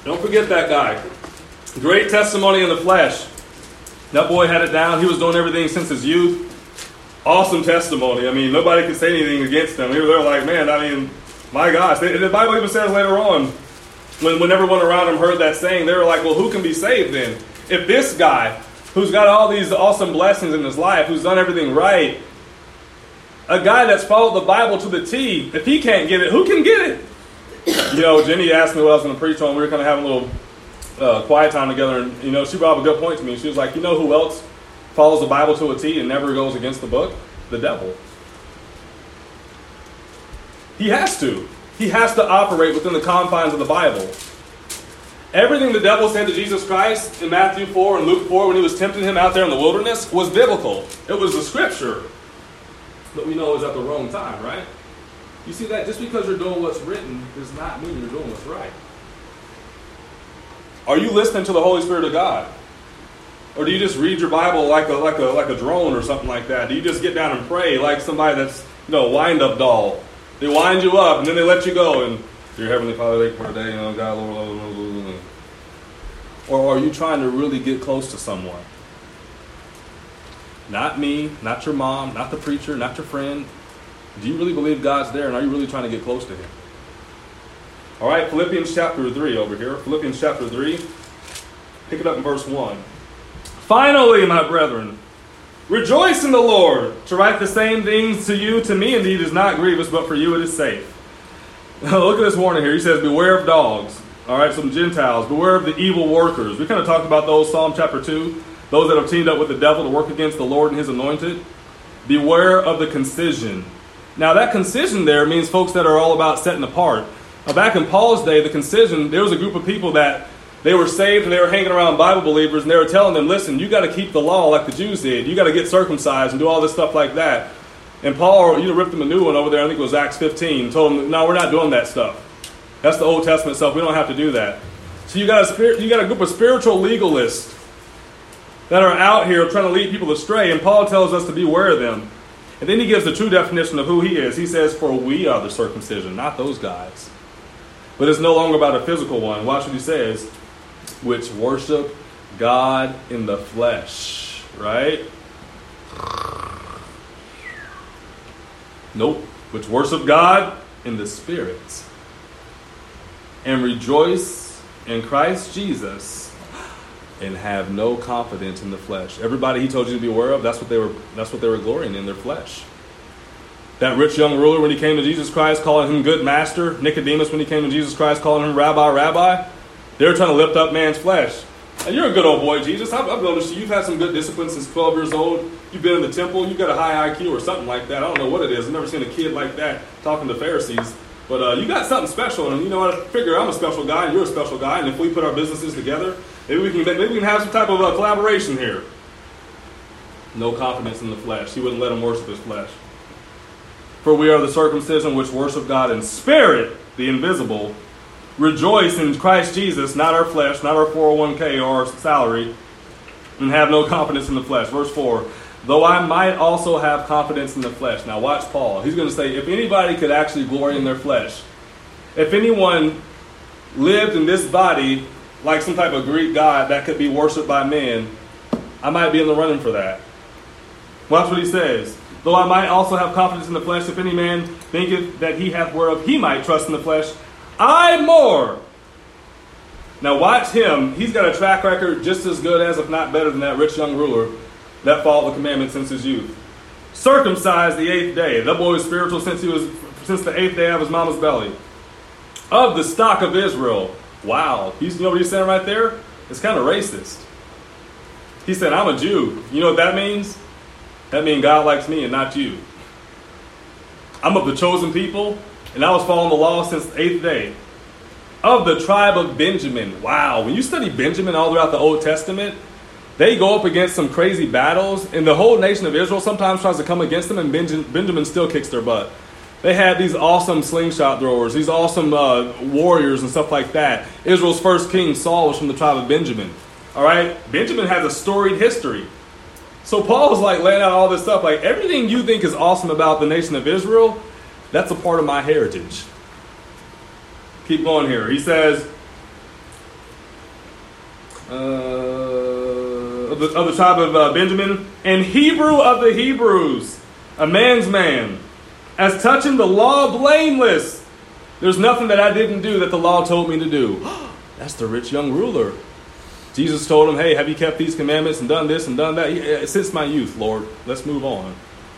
Don't forget that guy. Great testimony in the flesh. That boy had it down. He was doing everything since his youth. Awesome testimony. I mean, nobody could say anything against him. They were like, man, I mean, my gosh. The Bible even says later on, when everyone around him heard that saying, they were like, well, who can be saved then? If this guy, who's got all these awesome blessings in his life, who's done everything right, a guy that's followed the Bible to the T, if he can't get it, who can get it? You know, Jenny asked me what I was going to preach on. We were kind of having a little quiet time together, and, you know, she brought up a good point to me. She was like, you know who else follows the Bible to a T and never goes against the book? The devil. He has to. He has to operate within the confines of the Bible. Everything the devil said to Jesus Christ in Matthew 4 and Luke 4 when he was tempting him out there in the wilderness was biblical. It was the scripture. But we know it was at the wrong time, right? You see that? Just because you're doing what's written does not mean you're doing what's right. Are you listening to the Holy Spirit of God? Or do you just read your Bible like a drone or something like that? Do you just get down and pray like somebody that's, you know, wind-up doll? They wind you up and then they let you go and, dear Heavenly Father, thank you for today, you know, God, Lord. Or are you trying to really get close to someone? Not me, not your mom, not the preacher, not your friend. Do you really believe God's there, and are you really trying to get close to Him? All right, Philippians chapter 3 over here. Philippians chapter 3. Pick it up in verse 1. Finally, my brethren, rejoice in the Lord. To write the same things to you, to me indeed is not grievous, but for you it is safe. Look at this warning here. He says, beware of dogs. All right, some Gentiles. Beware of the evil workers. We kind of talked about those, Psalm chapter 2. Those that have teamed up with the devil to work against the Lord and His anointed. Beware of the concision. Now, that concision there means folks that are all about setting apart. Now, back in Paul's day, the concision, there was a group of people that they were saved and they were hanging around Bible believers and they were telling them, listen, you got to keep the law like the Jews did. You got to get circumcised and do all this stuff like that. And Paul, ripped them a new one over there, I think it was Acts 15, told them, no, we're not doing that stuff. That's the Old Testament stuff. We don't have to do that. So you got a group of spiritual legalists that are out here trying to lead people astray, and Paul tells us to beware of them. And then he gives the true definition of who he is. He says, for we are the circumcision, not those guys. But it's no longer about a physical one. Watch what he says, which worship God in the flesh. Right? Nope. Which worship God in the spirit. And rejoice in Christ Jesus and have no confidence in the flesh. Everybody he told you to beware of, that's what they were glorying in, their flesh. That rich young ruler, when he came to Jesus Christ, calling him good master. Nicodemus, when he came to Jesus Christ, calling him rabbi, rabbi. They were trying to lift up man's flesh. And you're a good old boy, Jesus. I've noticed you've had some good discipline since 12 years old. You've been in the temple. You've got a high IQ or something like that. I don't know what it is. I've never seen a kid like that talking to Pharisees. But you got something special. And you know what? I figure I'm a special guy and you're a special guy. And if we put our businesses together, maybe we can have some type of collaboration here. No confidence in the flesh. He wouldn't let him worship his flesh. For we are the circumcision which worship God in spirit, the invisible. Rejoice in Christ Jesus, not our flesh, not our 401k or our salary, and have no confidence in the flesh. Verse 4, though I might also have confidence in the flesh. Now watch Paul. He's going to say, if anybody could actually glory in their flesh, if anyone lived in this body like some type of Greek god that could be worshipped by men, I might be in the running for that. Watch what he says. Though I might also have confidence in the flesh, if any man thinketh that he hath whereof he might trust in the flesh, I more. Now watch him. He's got a track record just as good as, if not better than, that rich young ruler that followed the commandments since his youth. Circumcised the 8th day. That boy was spiritual since the 8th day of his mama's belly. Of the stock of Israel. Wow. You know what he's saying right there? It's kind of racist. He said, I'm a Jew. You know what that means? That means God likes me and not you. I'm of the chosen people, and I was following the law since the 8th day. Of the tribe of Benjamin. Wow. When you study Benjamin all throughout the Old Testament, they go up against some crazy battles, and the whole nation of Israel sometimes tries to come against them, and Benjamin still kicks their butt. They had these awesome slingshot throwers, these awesome warriors and stuff like that. Israel's first king, Saul, was from the tribe of Benjamin. All right? Benjamin has a storied history. So Paul was like laying out all this stuff, like everything you think is awesome about the nation of Israel, that's a part of my heritage. Keep going here. He says, of the tribe of Benjamin, and Hebrew of the Hebrews, a man's man, as touching the law blameless. There's nothing that I didn't do that the law told me to do. That's the rich young ruler. Jesus told him, hey, have you kept these commandments and done this and done that? Since my youth, Lord. Let's move on.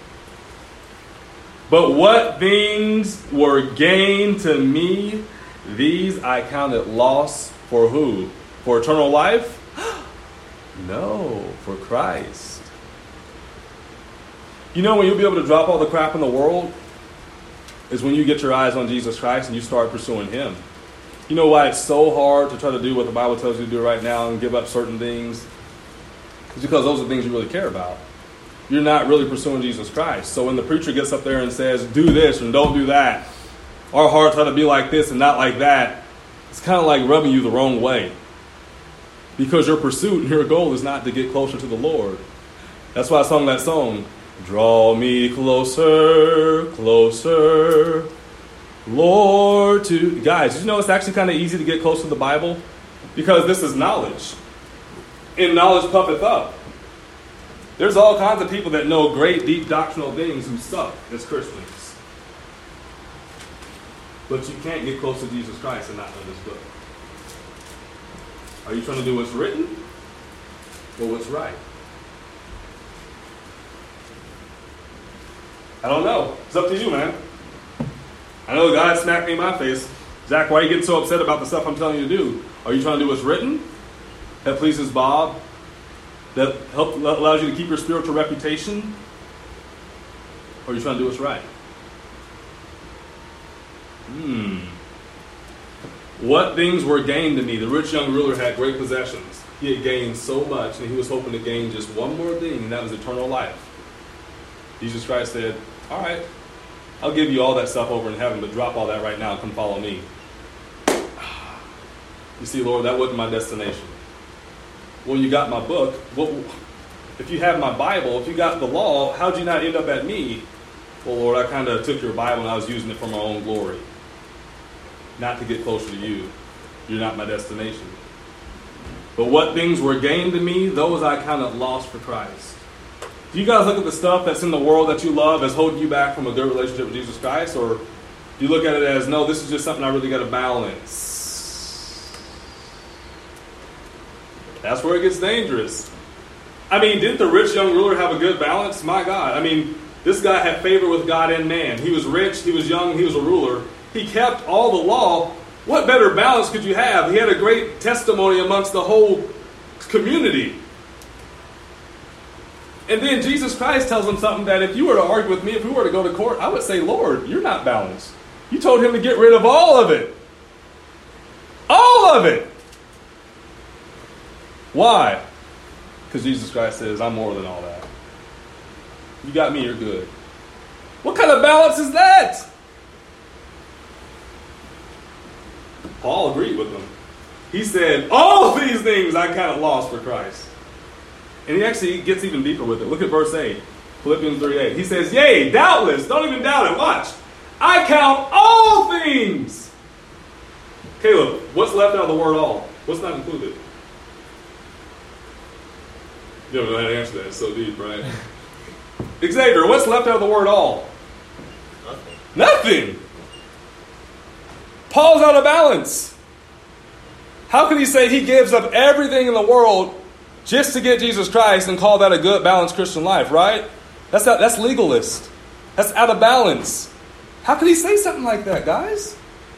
But what things were gained to me, these I counted loss for who? For eternal life? No, for Christ. You know when you'll be able to drop all the crap in the world? Is when you get your eyes on Jesus Christ and you start pursuing Him. You know why it's so hard to try to do what the Bible tells you to do right now and give up certain things? It's because those are the things you really care about. You're not really pursuing Jesus Christ. So when the preacher gets up there and says, do this and don't do that, our hearts ought to be like this and not like that, it's kind of like rubbing you the wrong way. Because your pursuit and your goal is not to get closer to the Lord. That's why I sung that song. Draw me closer, closer, Lord, to... Guys, did you know it's actually kind of easy to get close to the Bible? Because this is knowledge. And knowledge puffeth up. There's all kinds of people that know great, deep doctrinal things who suck as Christians. But you can't get close to Jesus Christ and not know this book. Are you trying to do what's written or what's right? I don't know. It's up to you, man. I know God smacked me in my face. Zach, why are you getting so upset about the stuff I'm telling you to do? Are you trying to do what's written? That pleases Bob? That allows you to keep your spiritual reputation? Or are you trying to do what's right? What things were gained to me? The rich young ruler had great possessions. He had gained so much, and he was hoping to gain just one more thing, and that was eternal life. Jesus Christ said, all right, I'll give you all that stuff over in heaven, but drop all that right now and come follow me. You see, Lord, that wasn't my destination. Well, you got my book. Well, if you have my Bible, if you got the law, how'd you not end up at me? Well, Lord, I kind of took your Bible and I was using it for my own glory. Not to get closer to you. You're not my destination. But what things were gained to me, those I kind of lost for Christ. Do you guys look at the stuff that's in the world that you love as holding you back from a good relationship with Jesus Christ? Or do you look at it as, no, this is just something I really got to balance? That's where it gets dangerous. I mean, didn't the rich young ruler have a good balance? My God. I mean, this guy had favor with God and man. He was rich, he was young, he was a ruler. He kept all the law. What better balance could you have? He had a great testimony amongst the whole community. And then Jesus Christ tells him something that if you were to argue with me, if we were to go to court, I would say, Lord, you're not balanced. You told him to get rid of all of it. All of it. Why? Because Jesus Christ says, I'm more than all that. You got me, you're good. What kind of balance is that? Paul agreed with them. He said, all of these things I kind of lost for Christ. And he actually gets even deeper with it. Look at verse 8. Philippians 3:8. He says, yea, doubtless. Don't even doubt it. Watch. I count all things. Caleb, what's left out of the word all? What's not included? You don't know how to answer that. It's so deep, right? Xavier, what's left out of the word all? Nothing. Paul's out of balance. How can he say he gives up everything in the world just to get Jesus Christ and call that a good, balanced Christian life, right? That's legalist. That's out of balance. How can he say something like that, guys?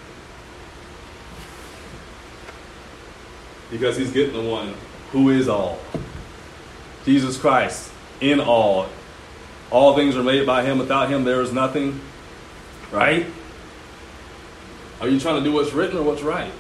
Because he's getting the one who is all. Jesus Christ, in all. All things are made by him. Without him, there is nothing. Right? Are you trying to do what's written or what's right?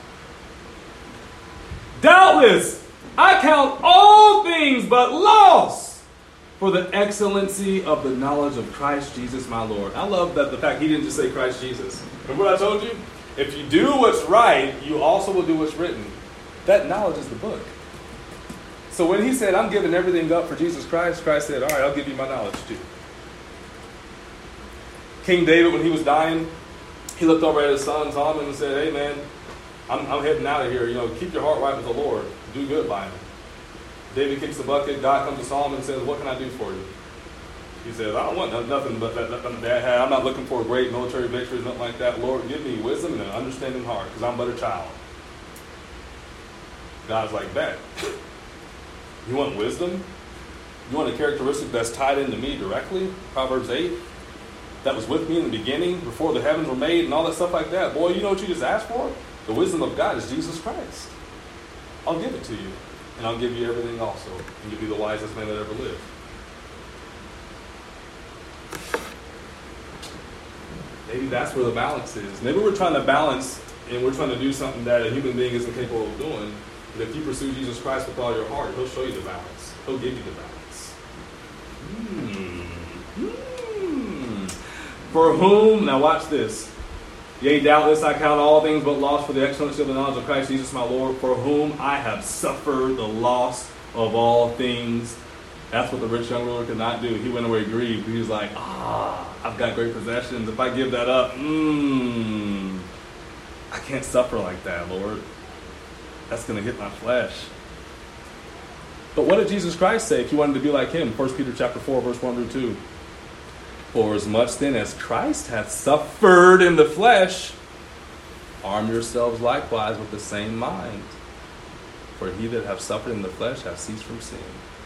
Doubtless, I count all things but loss for the excellency of the knowledge of Christ Jesus my Lord. I love that the fact he didn't just say Christ Jesus. Remember what I told you? If you do what's right, you also will do what's written. That knowledge is the book. So when he said, I'm giving everything up for Jesus Christ, Christ said, all right, I'll give you my knowledge too. King David, when he was dying, he looked over at his son Solomon and said, hey man, I'm heading out of here. You know, keep your heart right with the Lord. Do good by him. David kicks the bucket. God comes to Solomon and says, what can I do for you? He says, I don't want nothing but that dad had. I'm not looking for a great military victory, nothing like that. Lord, give me wisdom and an understanding heart, because I'm but a child. God's like, bet. You want wisdom? You want a characteristic that's tied into me directly? Proverbs 8. That was with me in the beginning, before the heavens were made, and all that stuff like that. Boy, you know what you just asked for? The wisdom of God is Jesus Christ. I'll give it to you. And I'll give you everything also. And you'll be the wisest man that ever lived. Maybe that's where the balance is. Maybe we're trying to balance and we're trying to do something that a human being isn't capable of doing. But if you pursue Jesus Christ with all your heart, he'll show you the balance. He'll give you the balance. For whom, now watch this. Yea, doubtless I count all things but loss for the excellency of the knowledge of Christ Jesus my Lord, for whom I have suffered the loss of all things. That's what the rich young ruler could not do. He went away grieved. He was like, I've got great possessions. If I give that up, I can't suffer like that, Lord. That's going to hit my flesh. But what did Jesus Christ say if you wanted to be like him? 1 Peter chapter 4, verse 1 through 2. For as much then as Christ hath suffered in the flesh, arm yourselves likewise with the same mind. For he that hath suffered in the flesh hath ceased from sin.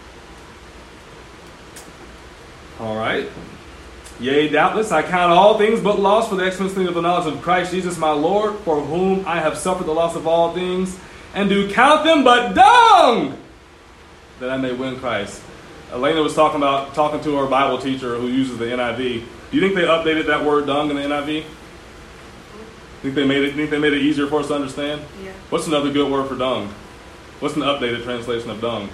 All right. Yea, doubtless I count all things but loss for the excellency of the knowledge of Christ Jesus my Lord, for whom I have suffered the loss of all things, and do count them but dung, that I may win Christ. Elena was talking to her Bible teacher who uses the NIV. Do you think they updated that word dung in the NIV? Think they made it easier for us to understand? Yeah. What's another good word for dung? What's an updated translation of dung?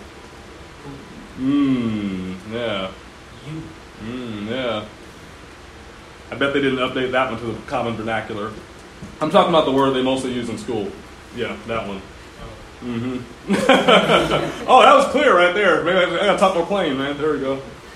Yeah. Yeah. I bet they didn't update that one to the common vernacular. I'm talking about the word they mostly use in school. Yeah, that one. Oh, that was clear right there. Maybe I got to talk more plain, man. There we go.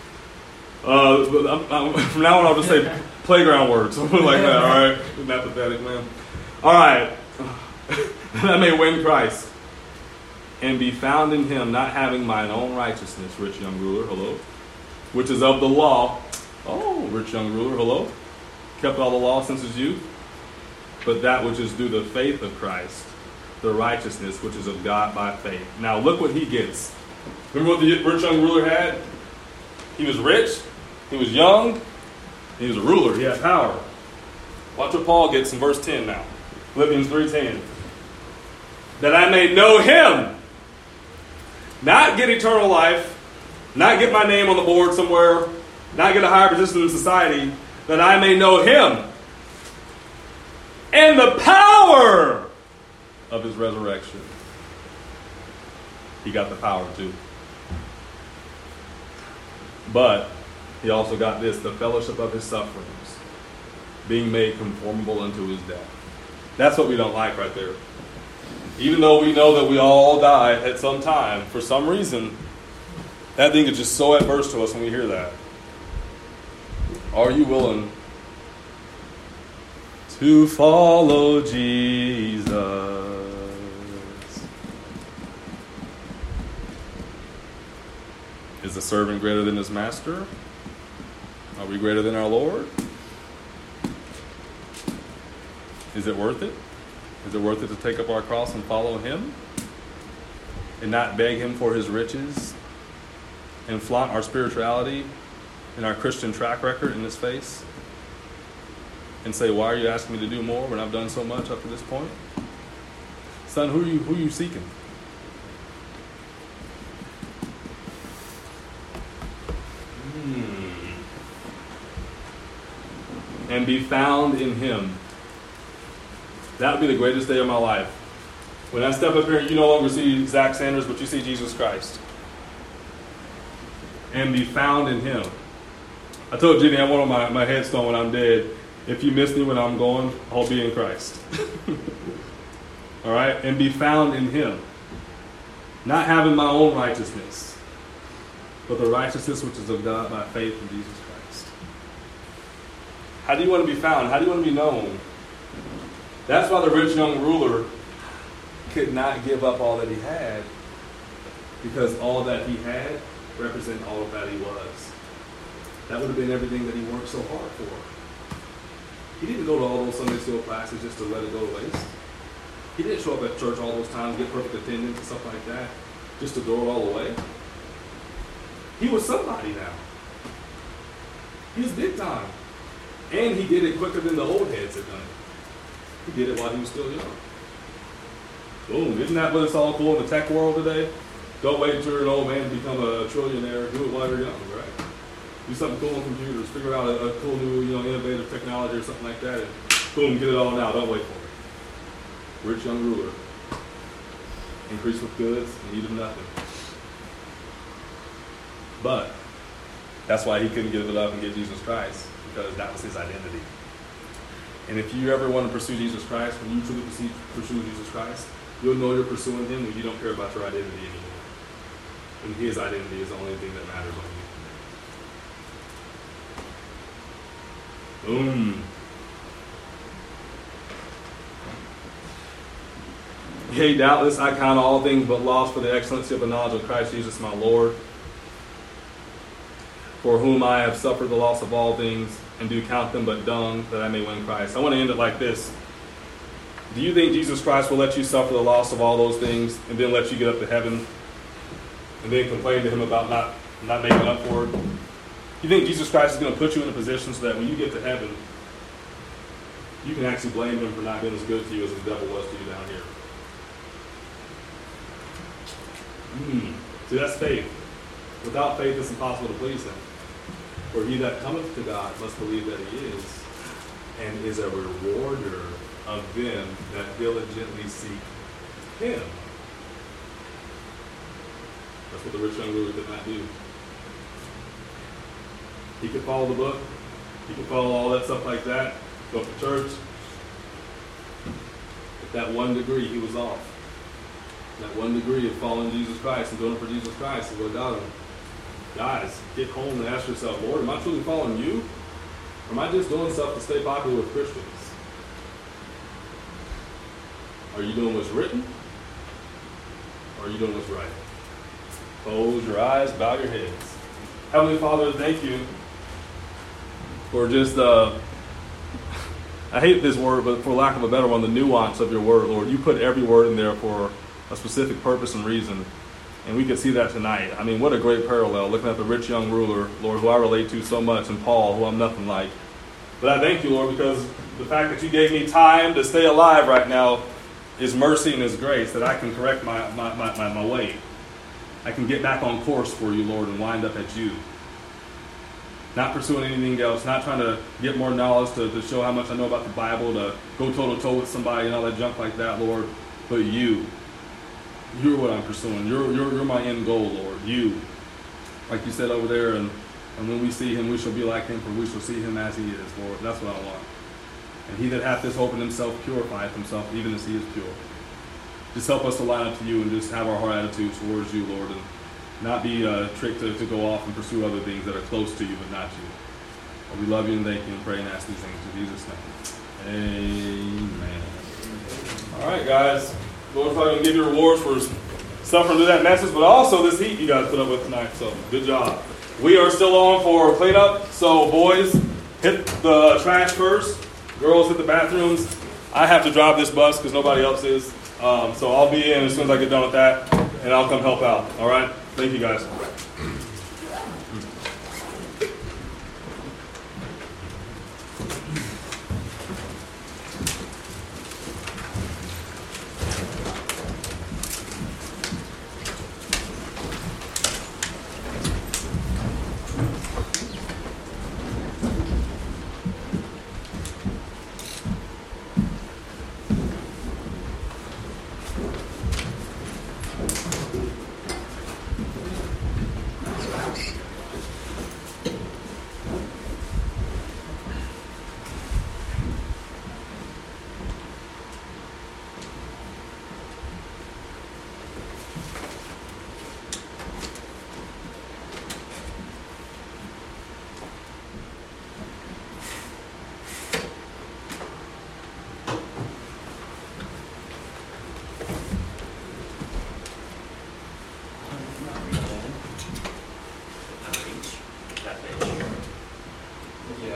From now on, I'll just say playground words. Something like that, all right? Isn't that pathetic, man? All right. That I may win Christ and be found in him, not having mine own righteousness, rich young ruler, hello, which is of the law. Oh, rich young ruler, hello. Kept all the law since his youth. But that which is due the faith of Christ, the righteousness which is of God by faith. Now look what he gets. Remember what the rich young ruler had? He was rich, he was young, he was a ruler, he had power. Watch what Paul gets in verse 10 now. Philippians 3:10. That I may know him, not get eternal life, not get my name on the board somewhere, not get a higher position in society, that I may know him and the power of his resurrection. He got the power too. But he also got this, the fellowship of his sufferings, being made conformable unto his death. That's what we don't like right there. Even though we know that we all die at some time, for some reason, that thing is just so adverse to us when we hear that. Are you willing to follow Jesus? Is the servant greater than his master? Are we greater than our Lord? Is it worth it? Is it worth it to take up our cross and follow him? And not beg him for his riches? And flaunt our spirituality and our Christian track record in his face? And say, why are you asking me to do more when I've done so much up to this point? Son, who are you seeking? And be found in him. That would be the greatest day of my life. When I step up here, you no longer see Zach Sanders, but you see Jesus Christ. And be found in him. I told Jenny I want on my headstone when I'm dead, if you miss me when I'm going, I'll be in Christ. All right? And be found in him. Not having my own righteousness, but the righteousness which is of God by faith in Jesus Christ. How do you want to be found? How do you want to be known? That's why the rich young ruler could not give up all that he had because all that he had represent all of that he was. That would have been everything that he worked so hard for. He didn't go to all those Sunday school classes just to let it go to waste. He didn't show up at church all those times, get perfect attendance and stuff like that, just to throw it all away. He was somebody now. He was big time. And he did it quicker than the old heads had done it. He did it while he was still young. Boom. Isn't that what it's all cool in the tech world today? Don't wait until you're an old man to become a trillionaire. Do it while you're young, right? Do something cool on computers. Figure out a cool new, innovative technology or something like that. And boom, get it all now. Don't wait for it. Rich young ruler. Increase with goods and eat of nothing. But that's why he couldn't give it up and get Jesus Christ, because that was his identity. And if you ever want to pursue Jesus Christ, when you truly pursue Jesus Christ, you'll know you're pursuing him when you don't care about your identity anymore. And his identity is the only thing that matters on you. Boom. Yea, doubtless I count all things but loss for the excellency of the knowledge of Christ Jesus my Lord, for whom I have suffered the loss of all things, and do count them but dung, that I may win Christ. I want to end it like this. Do you think Jesus Christ will let you suffer the loss of all those things, and then let you get up to heaven, and then complain to him about not making up for it? You think Jesus Christ is going to put you in a position so that when you get to heaven, you can actually blame him for not being as good to you as the devil was to you down here? See, that's faith. Without faith, it's impossible to please him. For he that cometh to God must believe that he is, and is a rewarder of them that diligently seek him. That's what the rich young ruler did not do. He could follow the book. He could follow all that stuff like that. Go to church. But that 1 degree, he was off. That 1 degree of following Jesus Christ and doing it for Jesus Christ and what got him. Guys, get home and ask yourself, Lord, am I truly following you? Or am I just doing stuff to stay popular with Christians? Are you doing what's written? Or are you doing what's right? Close your eyes, bow your heads. Heavenly Father, thank you for just, I hate this word, but for lack of a better one, the nuance of your word, Lord. You put every word in there for a specific purpose and reason. And we could see that tonight. I mean, what a great parallel, looking at the rich young ruler, Lord, who I relate to so much, and Paul, who I'm nothing like. But I thank you, Lord, because the fact that you gave me time to stay alive right now is mercy and is grace, that I can correct my way. I can get back on course for you, Lord, and wind up at you. Not pursuing anything else, not trying to get more knowledge to show how much I know about the Bible, to go toe-to-toe with somebody and all that junk like that, Lord, but you. You're what I'm pursuing. You're my end goal, Lord. You. Like you said over there, and when we see him, we shall be like him, for we shall see him as he is, Lord. That's what I want. And he that hath this hope in himself purifieth himself, even as he is pure. Just help us to line up to you and just have our heart attitude towards you, Lord, and not be tricked to go off and pursue other things that are close to you, but not you. Well, we love you and thank you and pray and ask these things in Jesus' name. Amen. All right, guys. Lord's probably going to give you rewards for suffering through that message, but also this heat you guys put up with tonight, so good job. We are still on for cleanup, so boys, hit the trash first. Girls, hit the bathrooms. I have to drive this bus because nobody else is, so I'll be in as soon as I get done with that, and I'll come help out, all right? Thank you, guys.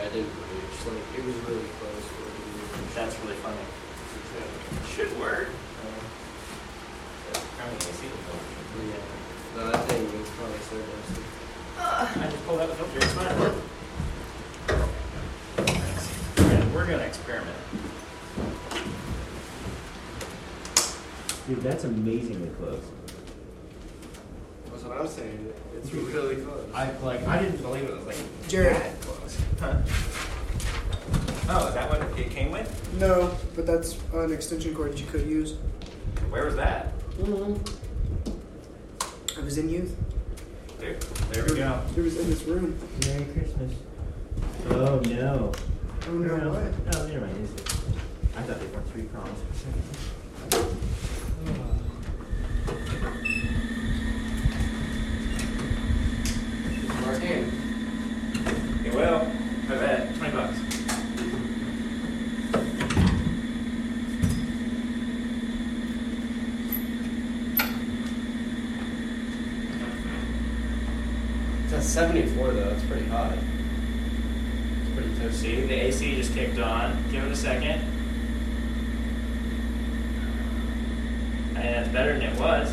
didn't reach. Like, it was really close. That's really funny. Should work. Yeah. No, that thing was probably so dusty. I just pulled out the filter. It's fine. We're gonna experiment. Dude, that's amazingly close. That's what I'm saying. It's really close. I didn't believe it was like Jared. that close. Huh? Oh, is that what it came with? No, but that's an extension cord that you could use. Where was that? I was in youth. There we go. It was in this room. Merry Christmas. Oh no. Oh no, what? Oh, never mind. I thought they were 3 prongs for a second. Martin. It will. I bet. $20. It's at 74 though. It's pretty hot. It's pretty toasty. See, the AC just kicked on. Give it a second. And that's better than it was.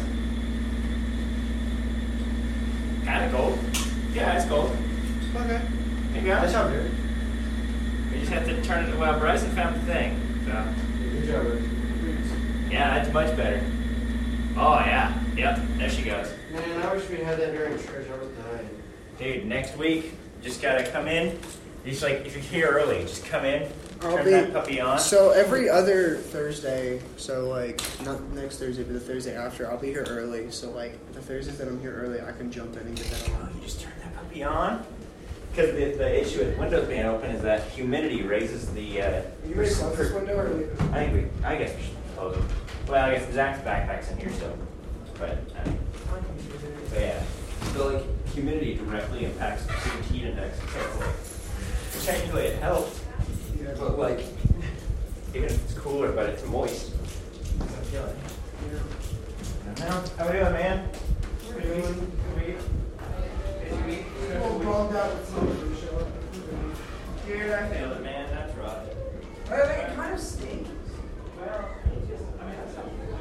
Kind of cold. Yeah, it's cold. Okay. There you go. That's not good. We just have to turn it. Well, Bryson found the thing. So, Good job, Rick. yeah, that's much better. Oh, yeah. Yep, there she goes. Man, I wish we had that during church. I was dying. Dude, next week, just gotta come in. Just like, if you're here early, just come in, I'll turn be- that puppy on. So every other Thursday, so like not next Thursday, but the Thursday after, I'll be here early. So like the Thursdays that I'm here early, I can jump in and get that Oh, on. you just turn that puppy on. Because the issue with windows being open is that humidity raises the. You ready to close this window or leave it? I guess we should close it. Well, I guess Zach's backpack's in here still. But yeah. So like humidity directly impacts the heat index. So like, technically it helps, Yeah. but like even if it's cooler, but it's moist. I'm feeling. How are you doing, man? Good week. Good week. Busy week. Well, bogged out with something to show up. Dude, I feel it, man. That's rough. I think it kind of stinks. Well, it's just, I mean, that's